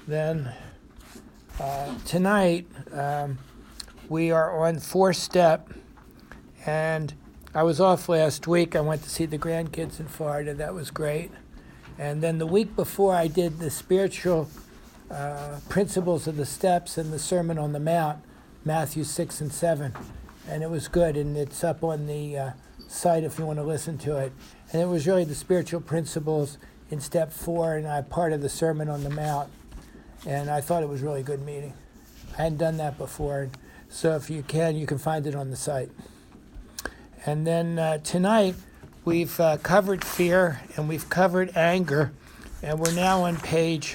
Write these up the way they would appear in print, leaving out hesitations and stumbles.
then tonight we are on fourth step, and I was off last week. I went to see the grandkids in Florida. That was great. And then the week before, I did the spiritual principles of the steps and the Sermon on the Mount, Matthew 6 and 7. And it was good, and it's up on the site if you want to listen to it. And it was really the spiritual principles in step 4, and I part of the Sermon on the Mount. And I thought it was a really good meeting. I hadn't done that before, so if you can find it on the site. And then tonight, we've covered fear, and we've covered anger, and we're now on page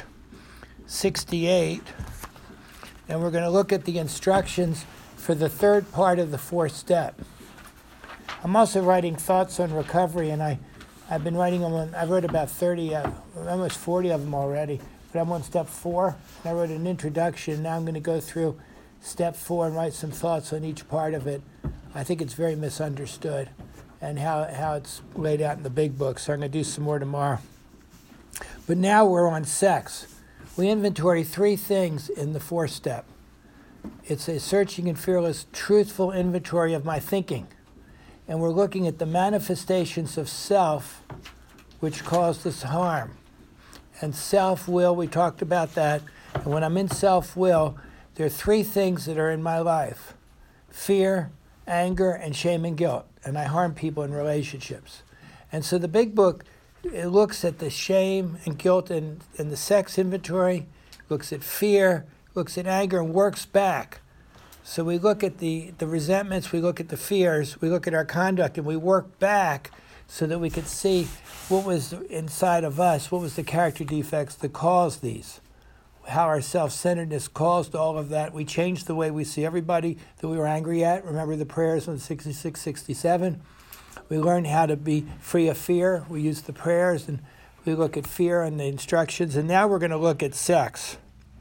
68, and we're going to look at the instructions for the third part of the fourth step. I'm also writing thoughts on recovery, and I've been writing them I wrote about 30, almost 40 of them already, but I'm on step 4, and I wrote an introduction. Now I'm going to go through step 4 and write some thoughts on each part of it. I think it's very misunderstood, and how it's laid out in the big book, so I'm going to do some more tomorrow. But now we're on sex. We inventory 3 things in the fourth step. It's a searching and fearless, truthful inventory of my thinking. And we're looking at the manifestations of self which cause this harm. And self-will, we talked about that. And when I'm in self-will, there are 3 things that are in my life: fear, anger, and shame and guilt. And I harm people in relationships. And so the big book, it looks at the shame and guilt in the sex inventory, looks at fear, looks at anger, and works back. So we look at the resentments, we look at the fears, we look at our conduct, and we work back so that we could see what was inside of us, what was the character defects that caused these, how our self-centeredness caused all of that. We changed the way we see everybody that we were angry at. Remember the prayers on 66, 67? We learned how to be free of fear. We used the prayers, and we look at fear and the instructions. And now we're going to look at sex.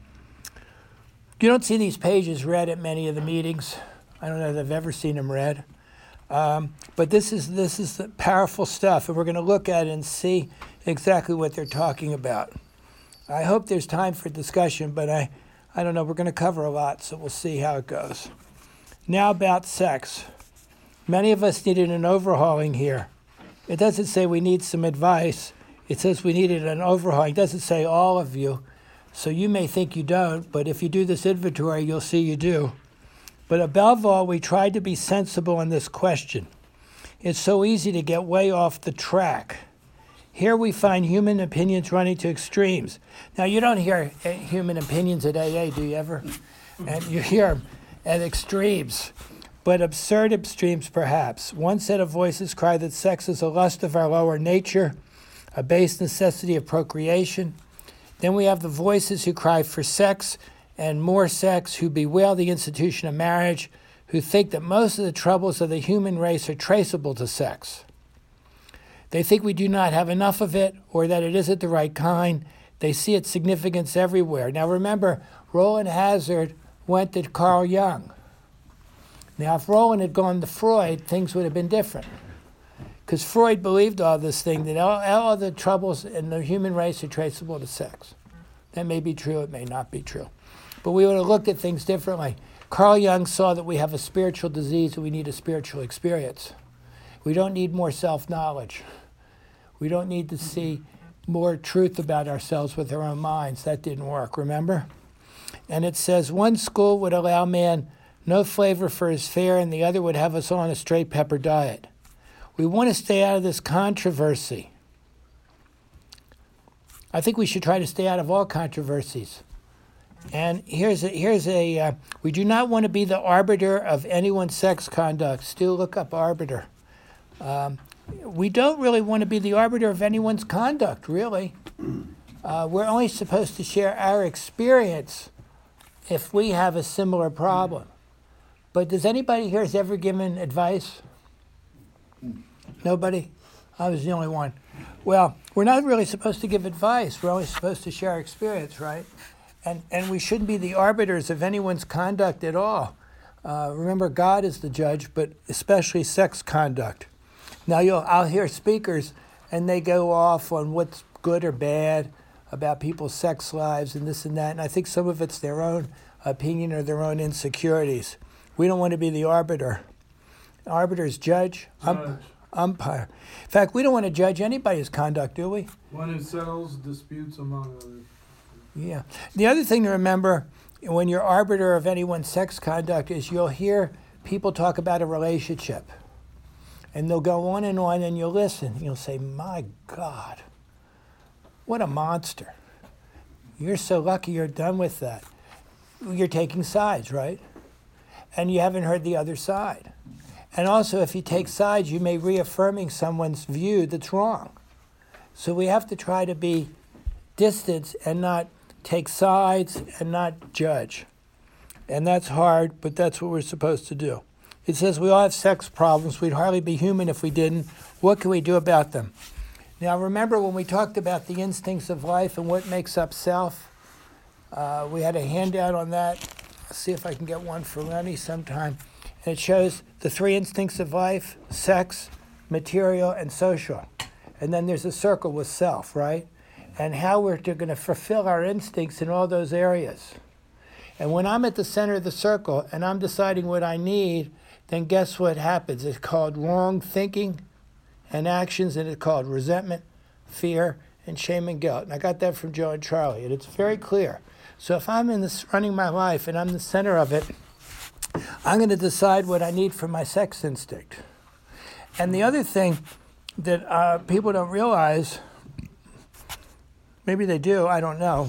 You don't see these pages read at many of the meetings. I don't know if I've ever seen them read. But this is the powerful stuff, and we're going to look at it and see exactly what they're talking about. I hope there's time for discussion, but I don't know. We're going to cover a lot, so we'll see how it goes. Now about sex. Many of us needed an overhauling here. It doesn't say we need some advice. It says we needed an overhauling. It doesn't say all of you. So you may think you don't, but if you do this inventory, you'll see you do. But above all, we tried to be sensible in this question. It's so easy to get way off the track. Here we find human opinions running to extremes. Now, you don't hear human opinions at AA, do you ever? And you hear them at extremes, but absurd extremes perhaps. One set of voices cry that sex is a lust of our lower nature, a base necessity of procreation. Then we have the voices who cry for sex and more sex, who bewail the institution of marriage, who think that most of the troubles of the human race are traceable to sex. They think we do not have enough of it, or that it isn't the right kind. They see its significance everywhere. Now remember, Roland Hazard went to Carl Jung. Now if Roland had gone to Freud, things would have been different. Because Freud believed all this thing, that all the troubles in the human race are traceable to sex. That may be true, it may not be true. But we would have looked at things differently. Carl Jung saw that we have a spiritual disease and we need a spiritual experience. We don't need more self-knowledge. We don't need to see more truth about ourselves with our own minds. That didn't work, remember? And it says one school would allow man no flavor for his fare, and the other would have us on a straight pepper diet. We want to stay out of this controversy. I think we should try to stay out of all controversies. And here's a we do not want to be the arbiter of anyone's sex conduct. Stu, look up arbiter. We don't really want to be the arbiter of anyone's conduct, really. We're only supposed to share our experience if we have a similar problem. But does anybody here has ever given advice? Nobody? I was the only one. Well, we're not really supposed to give advice. We're only supposed to share our experience, right? And we shouldn't be the arbiters of anyone's conduct at all. Remember, God is the judge, but especially sex conduct. Now, I'll hear speakers, and they go off on what's good or bad. about people's sex lives and this and that. And I think some of it's their own opinion or their own insecurities. We don't want to be the arbiter. Arbiters judge, umpire. In fact, we don't want to judge anybody's conduct, do we? One who settles disputes among others. Yeah. The other thing to remember when you're arbiter of anyone's sex conduct is you'll hear people talk about a relationship. And they'll go on, and you'll listen. You'll say, my God, what a monster. You're so lucky you're done with that. You're taking sides, right? And you haven't heard the other side. And also, if you take sides, you may reaffirming someone's view that's wrong. So we have to try to be distant and not take sides and not judge. And that's hard, but that's what we're supposed to do. It says we all have sex problems. We'd hardly be human if we didn't. What can we do about them? Now, remember when we talked about the instincts of life and what makes up self? We had a handout on that. I'll see if I can get one for Lenny sometime. And it shows the 3 instincts of life: sex, material, and social. And then there's a circle with self, right? And how we're going to fulfill our instincts in all those areas. And when I'm at the center of the circle and I'm deciding what I need, then guess what happens? It's called wrong thinking and actions, and it's called resentment, fear, and shame and guilt. And I got that from Joe and Charlie, and it's very clear. So if I'm in this running my life and I'm the center of it, I'm going to decide what I need for my sex instinct. And the other thing that people don't realize, maybe they do, I don't know,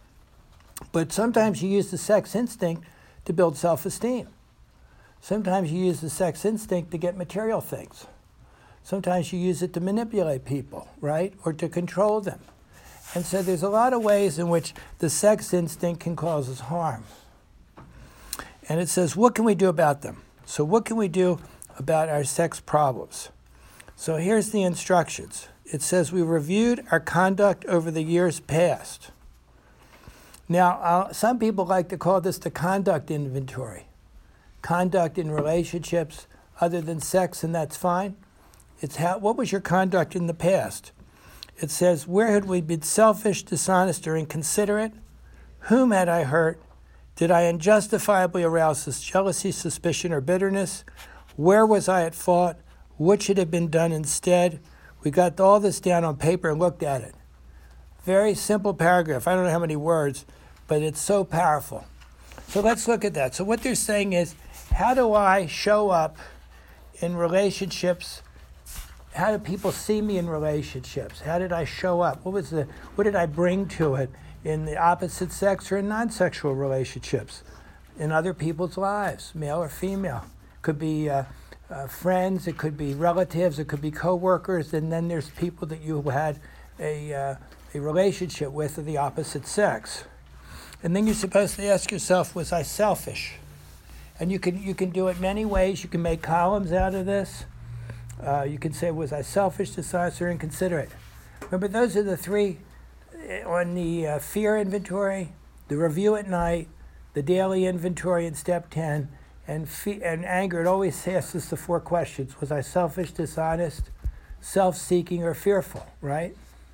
but sometimes you use the sex instinct to build self-esteem. Sometimes you use the sex instinct to get material things. Sometimes you use it to manipulate people, right? Or to control them. And so there's a lot of ways in which the sex instinct can cause us harm. And it says, what can we do about them? So what can we do about our sex problems? So here's the instructions. It says we reviewed our conduct over the years past. Now, some people like to call this the conduct inventory. Conduct in relationships other than sex, and that's fine. It's what was your conduct in the past? It says, where had we been selfish, dishonest, or inconsiderate? Whom had I hurt? Did I unjustifiably arouse jealousy, suspicion, or bitterness? Where was I at fault? What should have been done instead? We got all this down on paper and looked at it. Very simple paragraph. I don't know how many words, but it's so powerful. So let's look at that. So what they're saying is, how do I show up in relationships? How do people see me in relationships? How did I show up? What did I bring to it in the opposite sex or in non-sexual relationships, in other people's lives, male or female? Could be friends, it could be relatives, it could be co-workers, and then there's people that you had a relationship with of the opposite sex. And then you're supposed to ask yourself, was I selfish? And you can do it many ways. You can make columns out of this. You can say, was I selfish, dishonest, or inconsiderate? Remember, those are the 3 on the fear inventory, the review at night, the daily inventory in step 10, and anger. It always asks us the 4 questions. Was I selfish, dishonest, self-seeking, or fearful, right?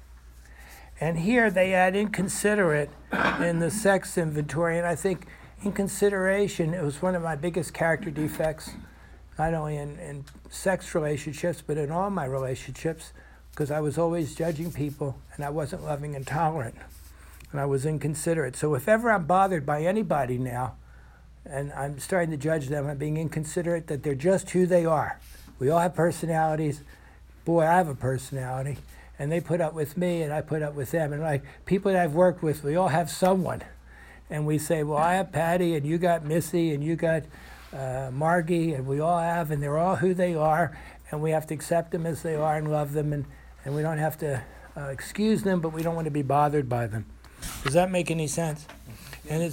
And here they add inconsiderate in the sex inventory, and I think inconsideration, it was one of my biggest character defects, not only in sex relationships, but in all my relationships, because I was always judging people, and I wasn't loving and tolerant, and I was inconsiderate. So if ever I'm bothered by anybody now, and I'm starting to judge them, I'm being inconsiderate, that they're just who they are. We all have personalities. Boy, I have a personality. And they put up with me, and I put up with them. And like people that I've worked with, we all have someone. And we say, well, I have Patty, and you got Missy, and you got Margie, and we all have, and they're all who they are. And we have to accept them as they are and love them. And we don't have to excuse them, but we don't want to be bothered by them. Does that make any sense? And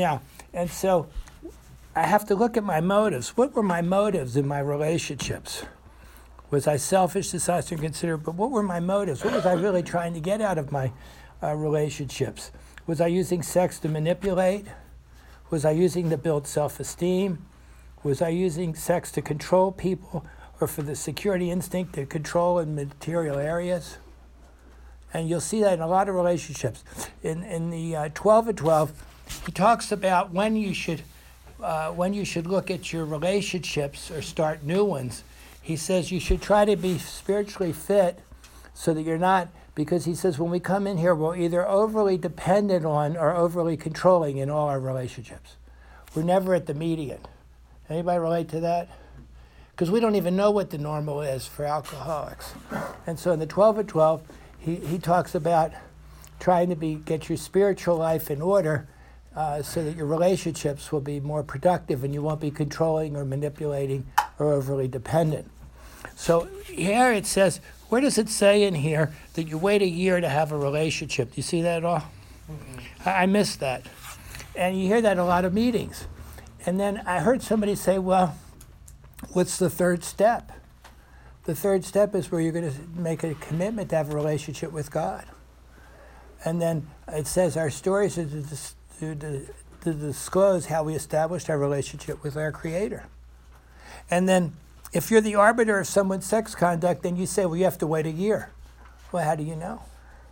so I have to look at my motives. What were my motives in my relationships? Was I selfish, dishonest, and inconsiderate? But what were my motives? What was I really trying to get out of my relationships? Was I using sex to manipulate? Was I using to build self-esteem? Was I using sex to control people or for the security instinct to control in material areas? And you'll see that in a lot of relationships. In the 12 and 12, he talks about when you should look at your relationships or start new ones. He says you should try to be spiritually fit so that you're not, because he says when we come in here, we're either overly dependent on or overly controlling in all our relationships. We're never at the median. Anybody relate to that? Because we don't even know what the normal is for alcoholics. And so in the 12 and 12, he talks about trying to get your spiritual life in order so that your relationships will be more productive and you won't be controlling or manipulating or overly dependent. So here it says, where does it say in here that you wait a year to have a relationship? Do you see that at all? Mm-hmm. I missed that. And you hear that in a lot of meetings. And then I heard somebody say, well, what's the third step? The third step is where you're going to make a commitment to have a relationship with God. And then it says our stories are to disclose how we established our relationship with our Creator. And then if you're the arbiter of someone's sex conduct, then you say, well, you have to wait a year. Well, how do you know?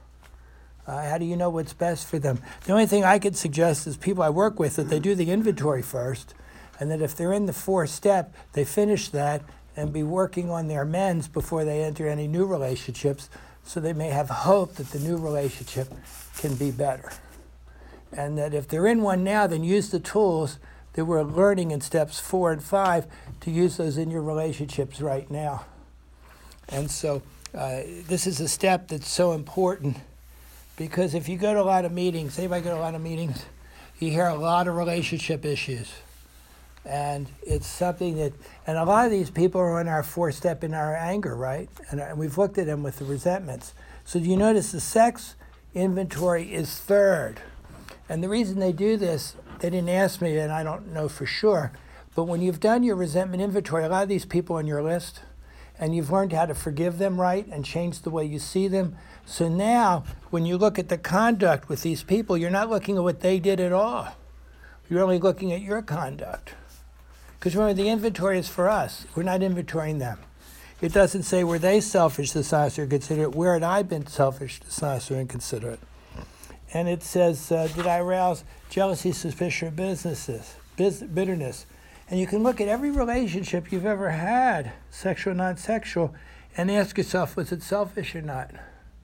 How do you know what's best for them? The only thing I could suggest is people I work with, that they do the inventory first, and that if they're in the fourth step, they finish that and be working on their amends before they enter any new relationships, so they may have hope that the new relationship can be better. And that if they're in one now, then use the tools that we're learning in steps 4 and 5 to use those in your relationships right now. And so this is a step that's so important, because if you go to a lot of meetings, anybody go to a lot of meetings, you hear a lot of relationship issues. And it's something that, and a lot of these people are on our fourth step in our anger, right? And we've looked at them with the resentments. So do you notice the sex inventory is third? And the reason they do this, they didn't ask me, and I don't know for sure, but when you've done your resentment inventory, a lot of these people on your list, and you've learned how to forgive them right and change the way you see them. So now, when you look at the conduct with these people, you're not looking at what they did at all. You're only looking at your conduct. Because remember, the inventory is for us. We're not inventorying them. It doesn't say, were they selfish, dishonest, or inconsiderate? Where had I been selfish, dishonest, or inconsiderate? And it says, did I arouse jealousy, suspicion, or bitterness? And you can look at every relationship you've ever had, sexual, non-sexual, and ask yourself, was it selfish or not?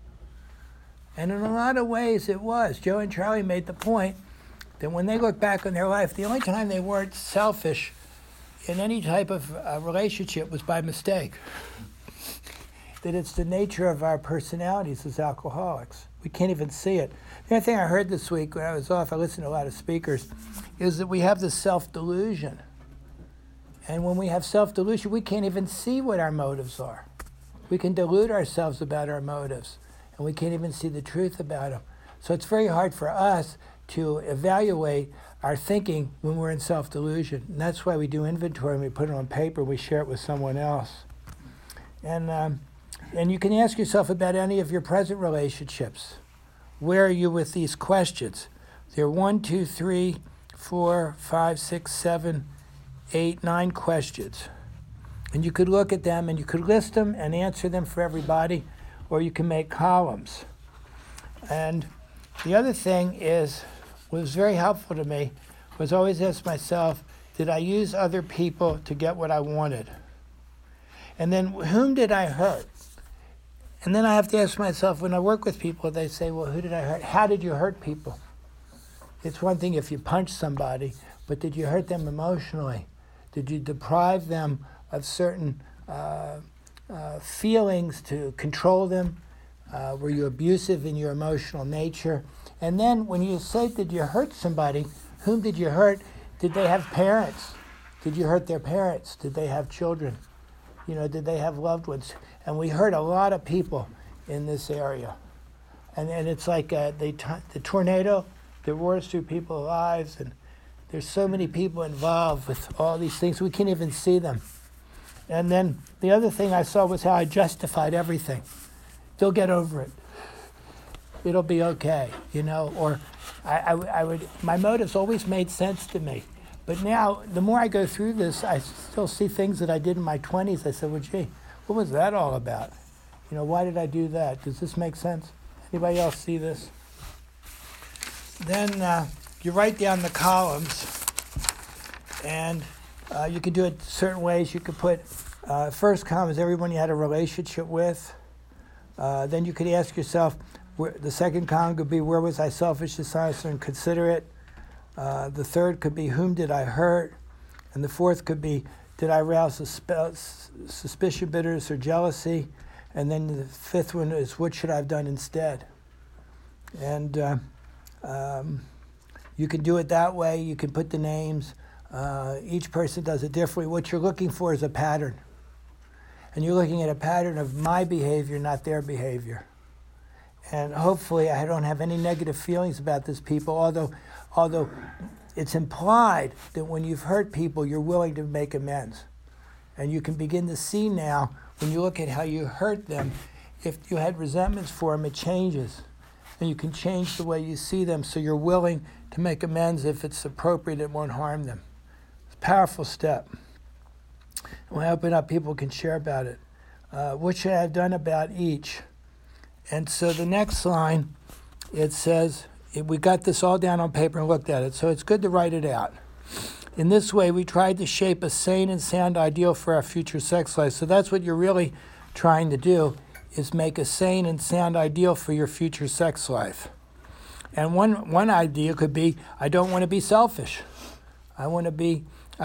And in a lot of ways it was. Joe and Charlie made the point that when they look back on their life, the only time they weren't selfish in any type of relationship was by mistake. That it's the nature of our personalities as alcoholics. We can't even see it. The other thing I heard this week when I was off, I listened to a lot of speakers, is that we have this self-delusion. And when we have self-delusion, we can't even see what our motives are. We can delude ourselves about our motives, and we can't even see the truth about them. So it's very hard for us to evaluate our thinking when we're in self-delusion. And that's why we do inventory, and we put it on paper, we share it with someone else. And you can ask yourself about any of your present relationships. Where are you with these questions? There are 1, 2, 3, 4, 5, 6, 7, 8, 9 questions. And you could look at them and you could list them and answer them for everybody, or you can make columns. And the other thing is, what was very helpful to me was always ask myself, did I use other people to get what I wanted? And then whom did I hurt? And then I have to ask myself, when I work with people, they say, well, who did I hurt? How did you hurt people? It's one thing if you punch somebody, but did you hurt them emotionally? Did you deprive them of certain feelings to control them? Were you abusive in your emotional nature? And then when you say, did you hurt somebody, whom did you hurt? Did they have parents? Did you hurt their parents? Did they have children? You know, did they have loved ones? And we hurt a lot of people in this area. And it's like the tornado that roars through people's lives, and there's so many people involved with all these things, we can't even see them. And then the other thing I saw was how I justified everything. They'll get over it. It'll be okay, you know, or I would, my motives always made sense to me. But now, the more I go through this, I still see things that I did in my 20s. I said, well, gee, what was that all about? You know, why did I do that? Does this make sense? Anybody else see this? Then you write down the columns, and you can do it certain ways. You could put first column is everyone you had a relationship with. Then you could ask yourself, the second column could be, where was I selfish, dishonest, and inconsiderate? The third could be, whom did I hurt? And the fourth could be, did I arouse suspicion, bitterness, or jealousy? And then the fifth one is, what should I have done instead? And you can do it that way. You can put the names. Each person does it differently. What you're looking for is a pattern. And you're looking at a pattern of my behavior, not their behavior. And hopefully I don't have any negative feelings about this people, although it's implied that when you've hurt people, you're willing to make amends. And you can begin to see now, when you look at how you hurt them, if you had resentments for them, it changes. And you can change the way you see them so you're willing to make amends if it's appropriate, it won't harm them. It's a powerful step. When I open up, people can share about it. What should I have done about each? And so the next line, it says, we got this all down on paper and looked at it, so it's good to write it out. In this way, we tried to shape a sane and sound ideal for our future sex life. So that's what you're really trying to do, is make a sane and sound ideal for your future sex life. And one idea could be, I don't want to be selfish. I want to be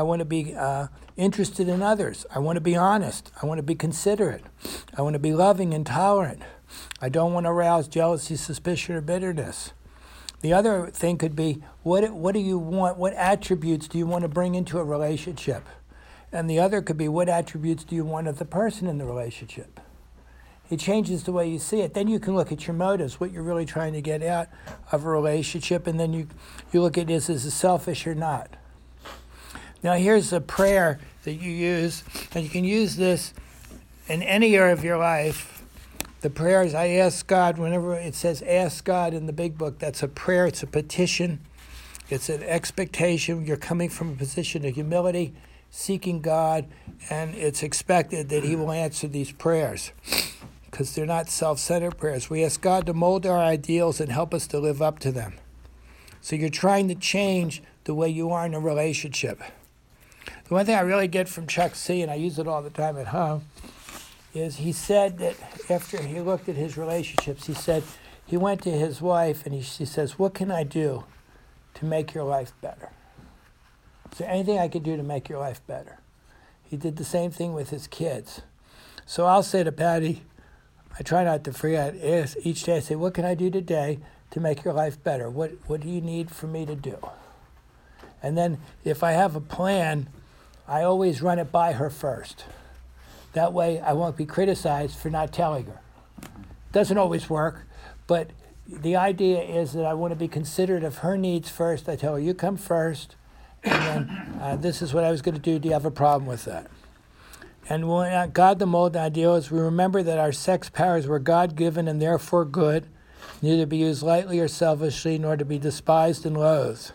interested in others. I want to be honest. I want to be considerate. I want to be loving and tolerant. I don't want to arouse jealousy, suspicion, or bitterness. The other thing could be, what do you want? What attributes do you want to bring into a relationship? And the other could be, what attributes do you want of the person in the relationship? It changes the way you see it. Then you can look at your motives, what you're really trying to get out of a relationship, and then you look at this as selfish or not. Now here's a prayer that you use, and you can use this in any area of your life. The prayer is, I ask God, whenever it says ask God in the big book, that's a prayer, it's a petition, it's an expectation. You're coming from a position of humility, seeking God, and it's expected that He will answer these prayers because they're not self-centered prayers. We ask God to mold our ideals and help us to live up to them. So you're trying to change the way you are in a relationship. The one thing I really get from Chuck C., and I use it all the time at home, is he said that after he looked at his relationships, he said he went to his wife and she says, what can I do to make your life better? Is there anything I can do to make your life better? He did the same thing with his kids. So I'll say to Patty, I try not to forget, each day I say, what can I do today to make your life better? What do you need for me to do? And then if I have a plan, I always run it by her first. That way I won't be criticized for not telling her. Doesn't always work, but the idea is that I want to be considerate of her needs first. I tell her, you come first, and then this is what I was going to do. Do you have a problem with that? And when God the mold ideal is, we remember that our sex powers were God-given and therefore good, neither to be used lightly or selfishly, nor to be despised and loathed.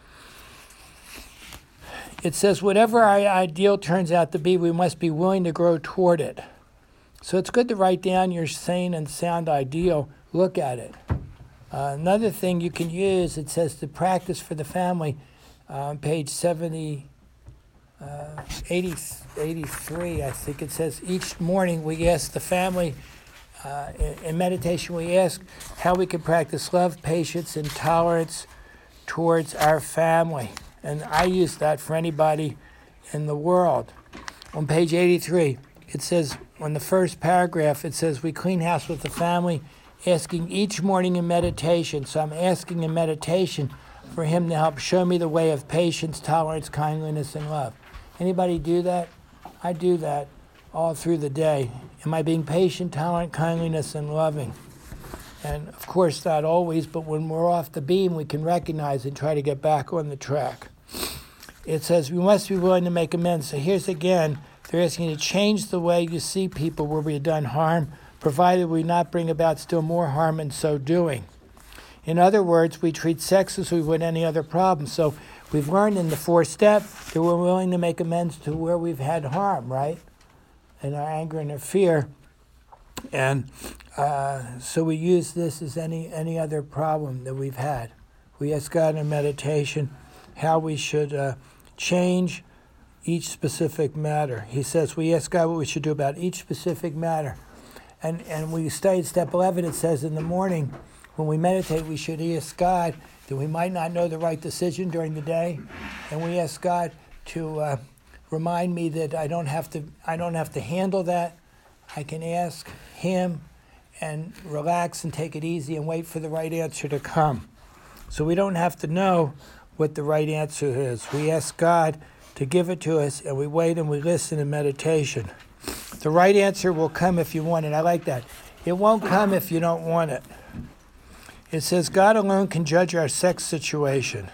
It says, whatever our ideal turns out to be, we must be willing to grow toward it. So it's good to write down your sane and sound ideal. Look at it. Another thing you can use, it says to practice for the family, page 83, I think it says, each morning we ask the family, in meditation we ask how we can practice love, patience, and tolerance towards our family. And I use that for anybody in the world. On page 83, it says, on the first paragraph, it says, we clean house with the family, asking each morning in meditation. So I'm asking in meditation for Him to help show me the way of patience, tolerance, kindliness, and love. Anybody do that? I do that all through the day. Am I being patient, tolerant, kindliness, and loving? And of course, not always, but when we're off the beam, we can recognize and try to get back on the track. It says we must be willing to make amends. So here's again, they're asking you to change the way you see people where we have done harm, provided we not bring about still more harm in so doing. In other words, we treat sex as we would any other problem. So we've learned in the fourth step that we're willing to make amends to where we've had harm, right? In our anger and our fear. And so we use this as any other problem that we've had. We ask God in meditation how we should change each specific matter. He says we ask God what we should do about each specific matter. And we studied step 11. It says in the morning when we meditate we should ask God that we might not know the right decision during the day. And we ask God to remind me that I don't have to handle that. I can ask Him and relax and take it easy and wait for the right answer to come. So we don't have to know what the right answer is. We ask God to give it to us, and we wait and we listen in meditation. The right answer will come if you want it. I like that. It won't come if you don't want it. It says God alone can judge our sex situation.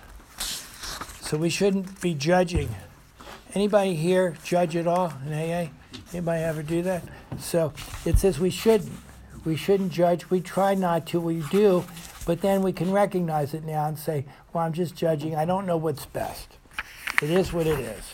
So we shouldn't be judging. Anybody here judge at all in AA? Anybody ever do that? So it says we shouldn't. We shouldn't judge. We try not to. We do. But then we can recognize it now and say, well, I'm just judging. I don't know what's best. It is what it is.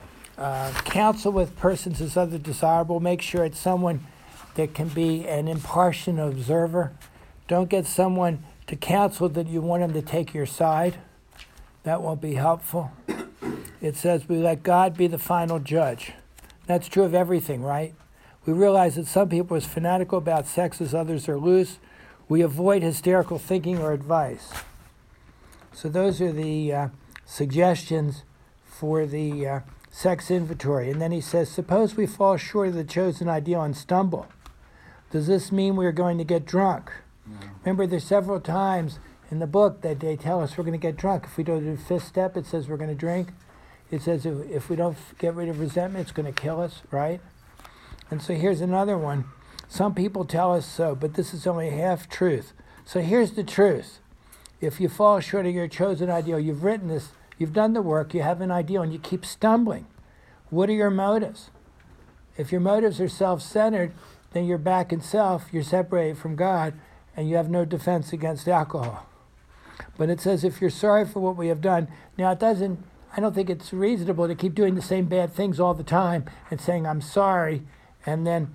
Counsel with persons is other desirable. Make sure it's someone that can be an impartial observer. Don't get someone to counsel that you want them to take your side. That won't be helpful. It says we let God be the final judge. That's true of everything, right? We realize that some people are as fanatical about sex as others are loose. We avoid hysterical thinking or advice. So those are the suggestions for the sex inventory. And then he says, suppose we fall short of the chosen ideal and stumble. Does this mean we're going to get drunk? No. Remember, there's several times in the book that they tell us we're going to get drunk. If we do the fifth step, it says we're going to drink. It says if we don't get rid of resentment, it's going to kill us, right? And so here's another one. Some people tell us so, but this is only half truth. So here's the truth. If you fall short of your chosen ideal, you've written this, you've done the work, you have an ideal, and you keep stumbling. What are your motives? If your motives are self-centered, then you're back in self, you're separated from God, and you have no defense against alcohol. But it says if you're sorry for what we have done, now I don't think it's reasonable to keep doing the same bad things all the time and saying I'm sorry, and then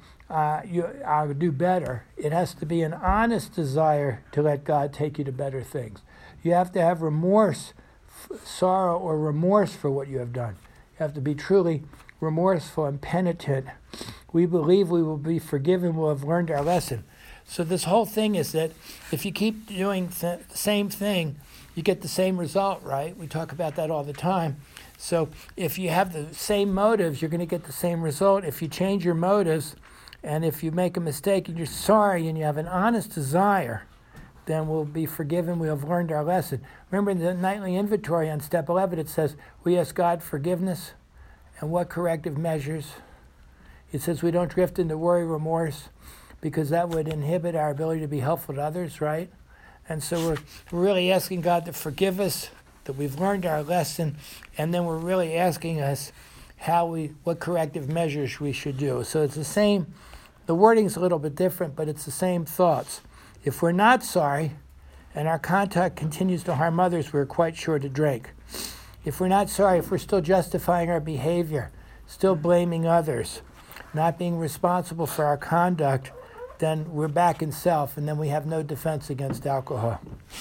I'll do better. It has to be an honest desire to let God take you to better things. You have to have remorse, sorrow or remorse for what you have done. You have to be truly remorseful and penitent. We believe we will be forgiven, we'll have learned our lesson. So this whole thing is that if you keep doing the same thing, you get the same result, right? We talk about that all the time. So if you have the same motives, you're going to get the same result. If you change your motives, and if you make a mistake and you're sorry and you have an honest desire, then we'll be forgiven, we'll have learned our lesson. Remember in the nightly inventory on step 11, it says, we ask God forgiveness and what corrective measures. It says we don't drift into worry, remorse, because that would inhibit our ability to be helpful to others, right? And so we're really asking God to forgive us, that we've learned our lesson, and then we're really asking us what corrective measures we should do. So it's the same, the wording's a little bit different, but it's the same thoughts. If we're not sorry, and our contact continues to harm others, we're quite sure to drink. If we're not sorry, if we're still justifying our behavior, still blaming others, not being responsible for our conduct, then we're back in self, and then we have no defense against alcohol.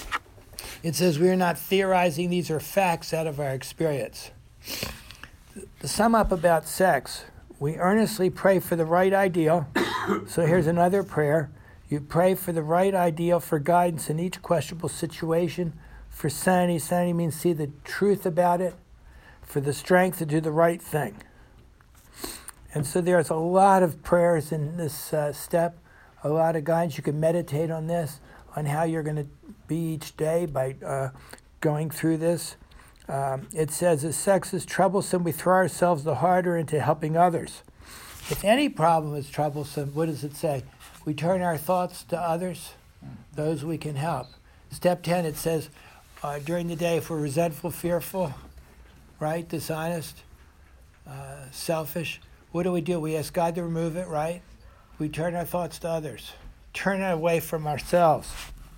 It says we are not theorizing, these are facts out of our experience. To sum up about sex, we earnestly pray for the right ideal. So here's another prayer. You pray for the right ideal, for guidance in each questionable situation, for sanity. Sanity means see the truth about it, for the strength to do the right thing. And so there's a lot of prayers in this step, a lot of guidance. You can meditate on this, on how you're going to be each day by going through this. It says, as sex is troublesome, we throw ourselves the harder into helping others. If any problem is troublesome, what does it say? We turn our thoughts to others, those we can help. Step 10, it says, during the day, if we're resentful, fearful, right, dishonest, selfish, what do? We ask God to remove it, right? We turn our thoughts to others. Turn it away from ourselves.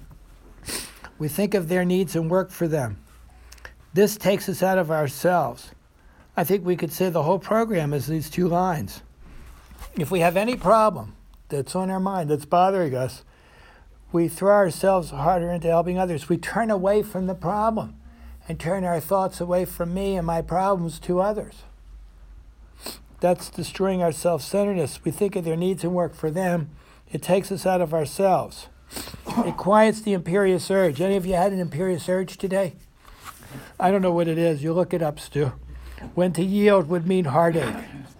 We think of their needs and work for them. This takes us out of ourselves. I think we could say the whole program is these two lines. If we have any problem, that's on our mind, that's bothering us, we throw ourselves harder into helping others. We turn away from the problem and turn our thoughts away from me and my problems to others. That's destroying our self-centeredness. We think of their needs and work for them. It takes us out of ourselves. It quiets the imperious urge. Any of you had an imperious urge today? I don't know what it is. You look it up, Stu. When to yield would mean heartache.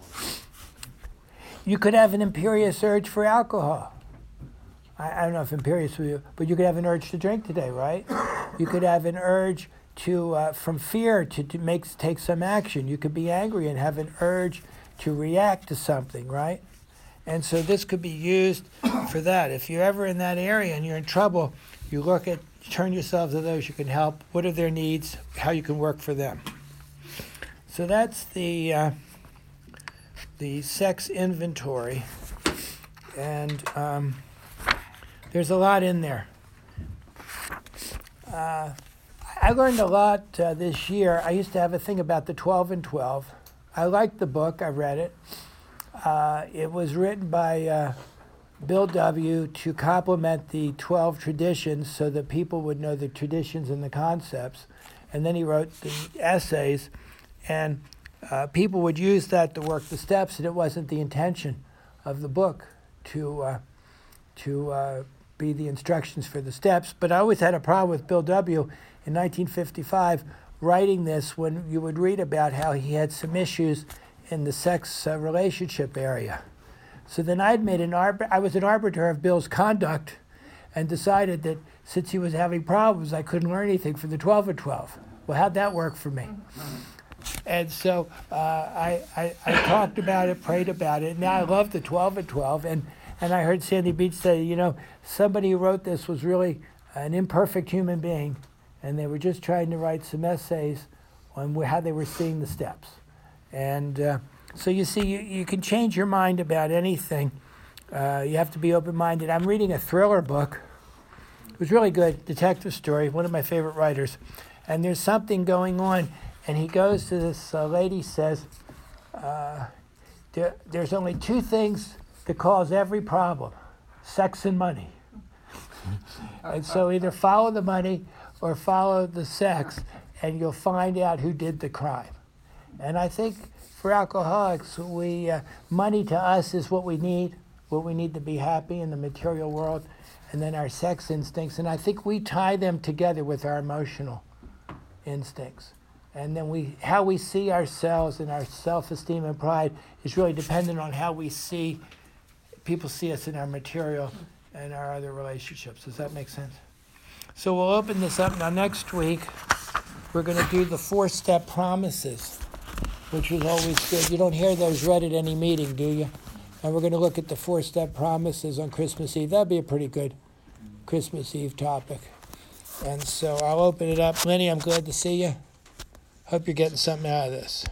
You could have an imperious urge for alcohol. I don't know if imperious for you, but you could have an urge to drink today, right? You could have an urge to, from fear, to take some action. You could be angry and have an urge to react to something, right? And so this could be used for that. If you're ever in that area and you're in trouble, you turn yourself to those you can help. What are their needs? How you can work for them. So that's the sex inventory, and there's a lot in there. I learned a lot this year. I used to have a thing about the 12 and 12. I liked the book. I read it. It was written by Bill W. to complement the 12 traditions so that people would know the traditions and the concepts. And then he wrote the essays, and people would use that to work the steps, and it wasn't the intention of the book to be the instructions for the steps. But I always had a problem with Bill W. in 1955 writing this when you would read about how he had some issues in the sex relationship area. So then I was an arbiter of Bill's conduct and decided that since he was having problems, I couldn't learn anything from the 12 and 12. Well, how'd that work for me? And so I talked about it, prayed about it. Now I love the 12 and 12. And I heard Sandy Beach say, somebody who wrote this was really an imperfect human being, and they were just trying to write some essays on how they were seeing the steps. And so you see, you can change your mind about anything. You have to be open-minded. I'm reading a thriller book. It was really good, detective story, one of my favorite writers. And there's something going on, and he goes to this lady, says, there's only two things that cause every problem: sex and money. And so either follow the money or follow the sex, and you'll find out who did the crime. And I think for alcoholics, money to us is what we need to be happy in the material world, and then our sex instincts. And I think we tie them together with our emotional instincts. And then how we see ourselves and our self-esteem and pride is really dependent on how people see us in our material and our other relationships. Does that make sense? So we'll open this up now. Next week, we're going to do the 4-step promises, which is always good. You don't hear those read at any meeting, do you? And we're going to look at the 4-step promises on Christmas Eve. That'd be a pretty good Christmas Eve topic. And so I'll open it up. Lenny, I'm glad to see you. Hope you're getting something out of this.